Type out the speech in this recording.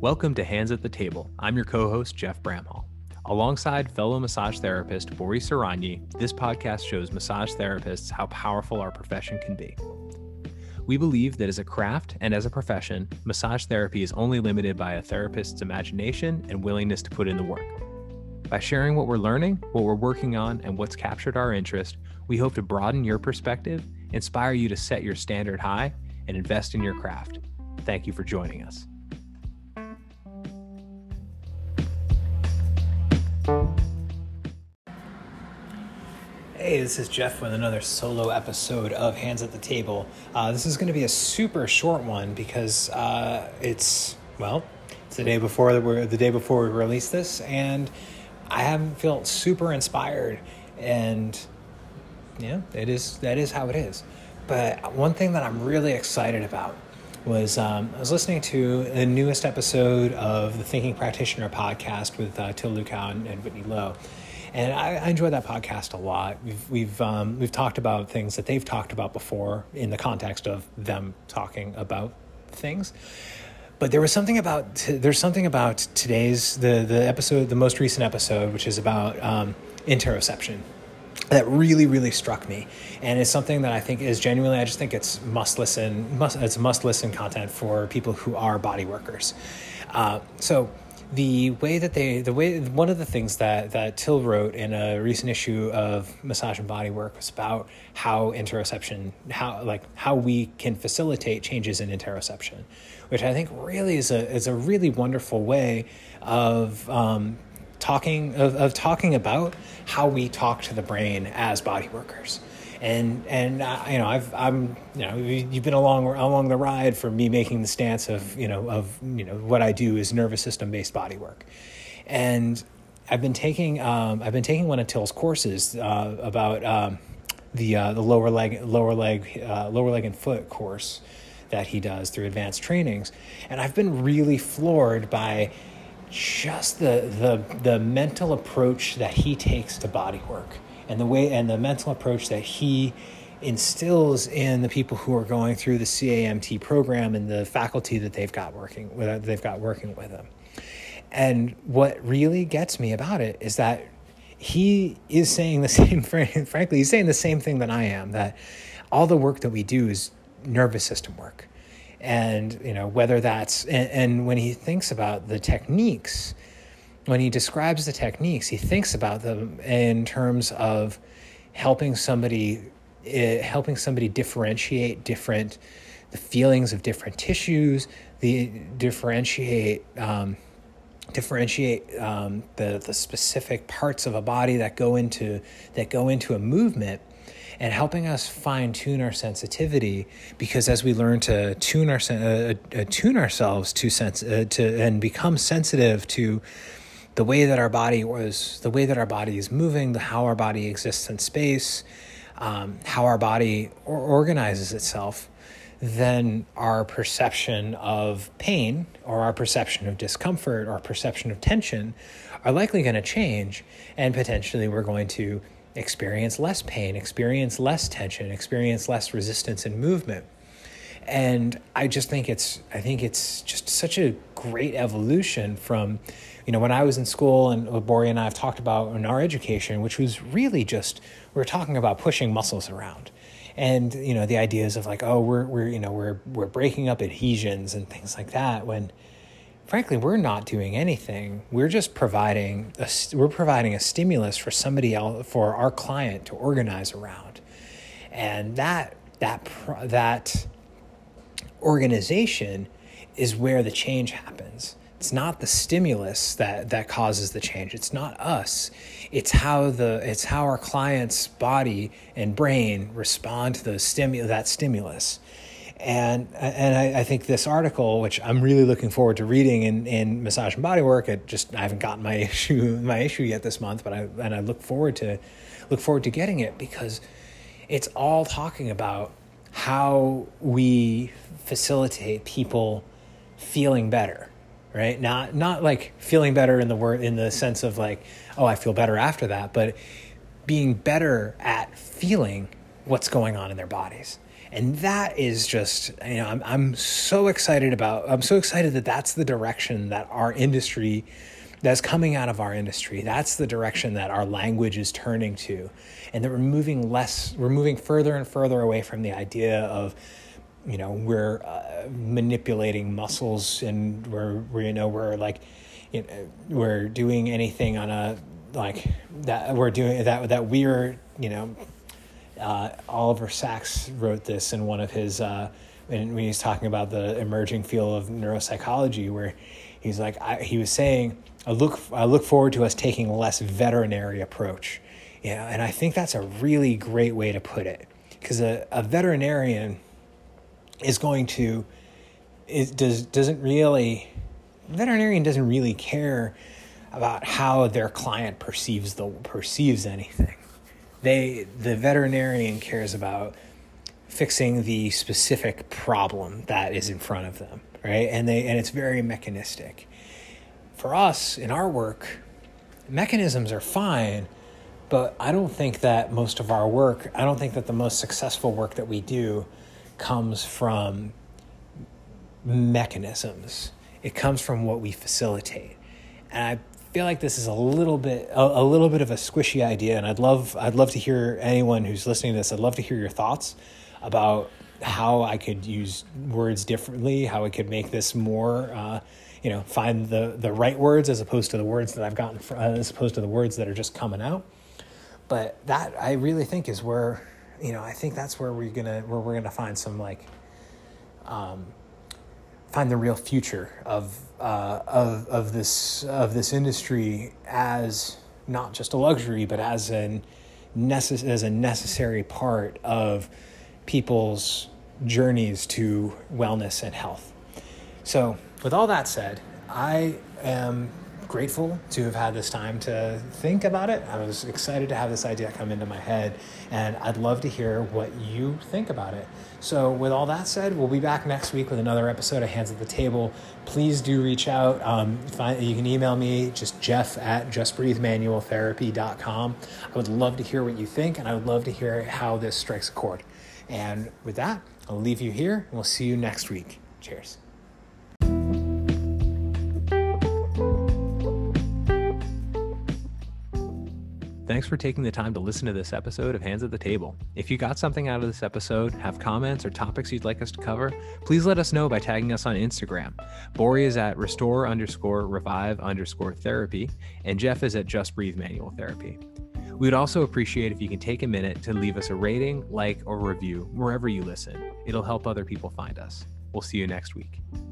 Welcome to Hands at the Table. I'm your co-host, Jeff Bramhall. Alongside fellow massage therapist Boris Saranyi, this podcast shows massage therapists how powerful our profession can be. We believe that as a craft and as a profession, massage therapy is only limited by a therapist's imagination and willingness to put in the work. By sharing what we're learning, what we're working on, and what's captured our interest, we hope to broaden your perspective, inspire you to set your standard high, and invest in your craft. Thank you for joining us. Hey, this is Jeff with another solo episode of Hands at the Table. This is going to be a super short one because it's the day before we release this, and I haven't felt super inspired, and that is how it is. But one thing that I'm really excited about was I was listening to the newest episode of the Thinking Practitioner podcast with Till Lukow and Whitney Lowe. And I enjoy that podcast a lot. We've talked about things that they've talked about before in the context of them talking about things. But there's something about today's the episode, the most recent episode, which is about interoception, that really, really struck me. And it's something that I think is genuinely, I just think it's must listen content for people who are body workers. One of the things that Till wrote in a recent issue of Massage and Body Work was about how interoception, how we can facilitate changes in interoception, which I think really is a really wonderful way of talking about how we talk to the brain as body workers. And you've been along the ride for me making the stance of what I do is nervous system based body work, and I've been taking one of Till's courses about the lower leg and foot course that he does through advanced trainings, and I've been really floored by just the mental approach that he takes to body work. And the mental approach that he instills in the people who are going through the CAMT program and the faculty that they've got working with them. And what really gets me about it is that he is saying the same. Frankly, he's saying the same thing that I am. That all the work that we do is nervous system work, and whether that's and when he thinks about the techniques. When he describes the techniques, he thinks about them in terms of helping somebody differentiate the feelings of different tissues, differentiate the specific parts of a body that go into a movement, and helping us fine-tune our sensitivity, because as we learn to tune ourselves and become sensitive to the way that our body is moving, how our body exists in space, how our body organizes itself, then our perception of pain or our perception of discomfort or our perception of tension are likely going to change, and potentially we're going to experience less pain, experience less tension, experience less resistance in movement. And I think it's just such a great evolution from, when I was in school, and what Bori and I have talked about in our education, which was really just, we're talking about pushing muscles around. And, the ideas of we're breaking up adhesions and things like that, when frankly, we're not doing anything. We're just providing a stimulus for somebody else, for our client to organize around. And that organization is where the change happens. It's not the stimulus that causes the change. It's not us. It's how our client's body and brain respond to that stimulus. And I think this article, which I'm really looking forward to reading in Massage and Body Work, I haven't gotten my issue yet this month, but I look forward to getting it, because it's all talking about how we facilitate people feeling better, right? Not like feeling better in the sense of I feel better after that, but being better at feeling what's going on in their bodies. And that is just, I'm so excited that that's the direction that our industry, that's coming out of our industry. That's the direction that our language is turning to. And that we're moving further and further away from the idea of, we're manipulating muscles, and we're doing anything on a, like that, we're doing that we're, Oliver Sacks wrote this in one of his, when he's talking about the emerging field of neuropsychology, where he's like, he was saying, I look forward to us taking a less veterinary approach. And I think that's a really great way to put it, because a veterinarian doesn't really care about how their client perceives anything. The veterinarian cares about fixing the specific problem that is in front of them, right? And it's very mechanistic. For us, in our work, mechanisms are fine, but I don't think that the most successful work that we do comes from mechanisms. It comes from what we facilitate. And I feel like this is a little bit of a squishy idea, and I'd love to hear anyone who's listening to this. I'd love to hear your thoughts about how I could use words differently, how I could make this more, find the right words as opposed to the words that I've gotten, as opposed to the words that are just coming out. But that, I really think, is where, I think that's where we're gonna find some, like, find the real future of this industry, as not just a luxury, but as a necessary part of people's journeys to wellness and health. So with all that said, I am grateful to have had this time to think about it. I was excited to have this idea come into my head, and I'd love to hear what you think about it. So with all that said, we'll be back next week with another episode of Hands at the Table. Please do reach out. You can email me, just jeff@justbreathemanualtherapy.com. I would love to hear what you think, and I would love to hear how this strikes a chord. And with that, I'll leave you here, and we'll see you next week. Cheers. Thanks for taking the time to listen to this episode of Hands at the Table. If you got something out of this episode, have comments or topics you'd like us to cover, please let us know by tagging us on Instagram. Bori is at restore_revive_therapy, and Jeff is at Just Breathe Manual Therapy. We would also appreciate if you can take a minute to leave us a rating, like, or review wherever you listen. It'll help other people find us. We'll see you next week.